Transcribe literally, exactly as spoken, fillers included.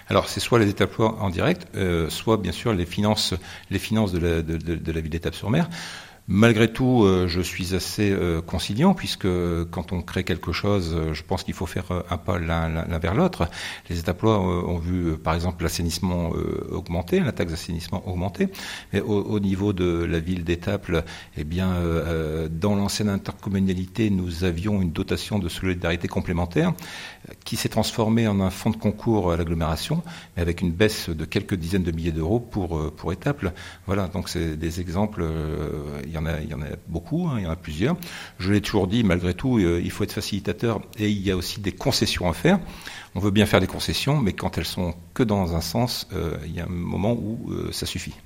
Alors, c'est soit les étapes en direct, euh, soit bien sûr les finances, les finances de la, de, de, de la ville d'Étapes-sur-Mer. Malgré tout, euh, je suis assez euh, conciliant puisque quand on crée quelque chose, euh, je pense qu'il faut faire euh, un pas l'un, l'un vers l'autre. Les Étaplois euh, ont vu, euh, par exemple, l'assainissement euh, augmenter, la taxe d'assainissement augmenter. Mais au, au niveau de la ville d'Étaples, eh bien, euh, dans l'ancienne intercommunalité, nous avions une dotation de solidarité complémentaire qui s'est transformée en un fonds de concours à l'agglomération, mais avec une baisse de quelques dizaines de milliers d'euros pour pour Étaples. Voilà, donc c'est des exemples. Euh, Il y en a, il y en a beaucoup, hein, il y en a plusieurs. Je l'ai toujours dit, malgré tout, euh, il faut être facilitateur et il y a aussi des concessions à faire. On veut bien faire des concessions, mais quand elles sont que dans un sens, euh, il y a un moment où euh, ça suffit.